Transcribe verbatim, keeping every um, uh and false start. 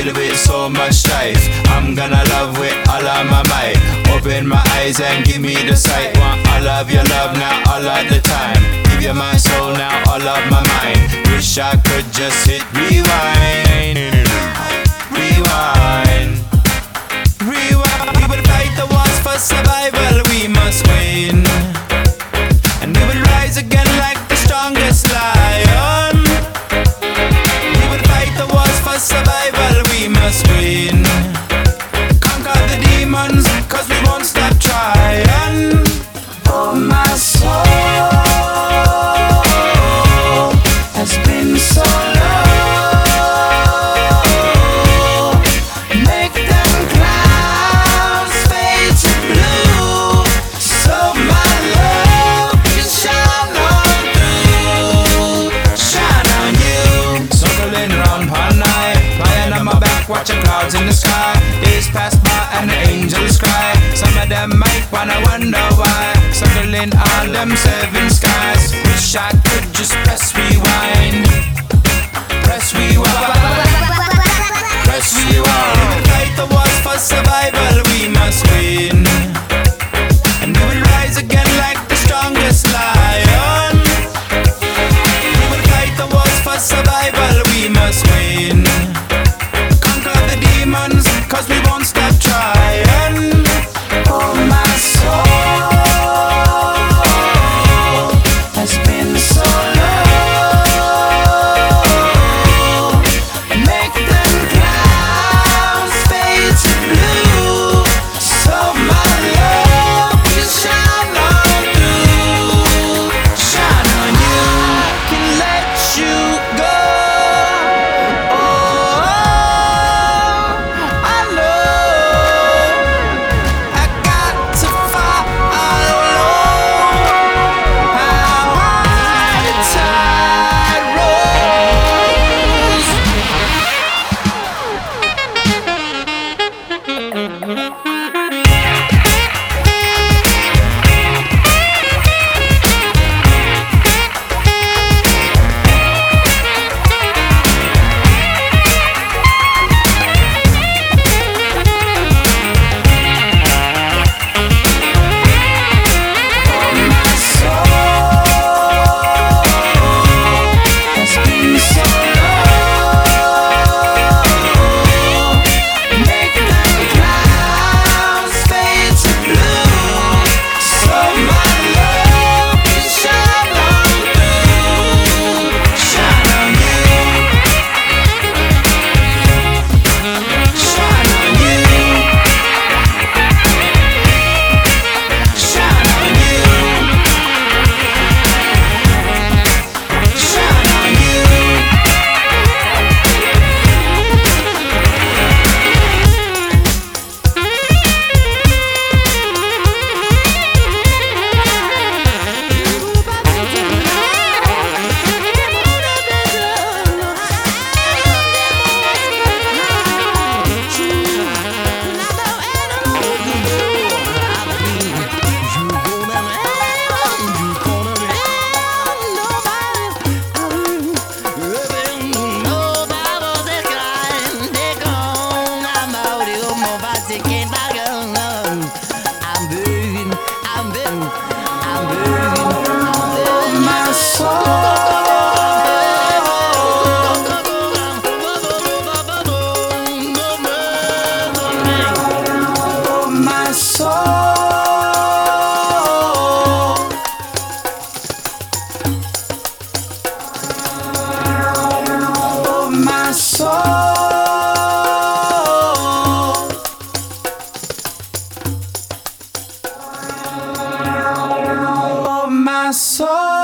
deal with so much strife. I'm gonna love with all of my might. Open my eyes and give me the sight. Want all of your love now, all of the time. Give you my soul now, all of my mind. Wish I could just hit rewind. Rewind. Rewind. We will fight the wars for survival, we must win. And we will rise again like the strongest lion. We will fight the wars for survival, we must win. Conquer the demons, cause we won't stop trying. Oh, my soul has been so low. Make them clouds fade to blue, so my love can shine on through. Shine on you. Circling round all night, lying on my back, watching clouds in the sky. Days pass by and the angels cry. Some of them might wanna wonder why. Circling all them seven skies. Wish I could just press rewind. Press rewind. Press rewind. Fight the wars for survival, we must win. And we will rise again like the strongest lion. We will fight the wars for survival, we must win. Conquer the demons, cause we won't stop trying. Oh, my soul has been so low. Make them clouds fade to blue, so my love can shine on through. Shine on you. I can let you go. Oh, I know I got to follow how high the tide rolls. My soul has been so low. Make them clouds fade to blue, so my love can shine on through. Shine on you. Shine on you. Shine on you. Shine on you. My soul, my soul, my soul, my soul.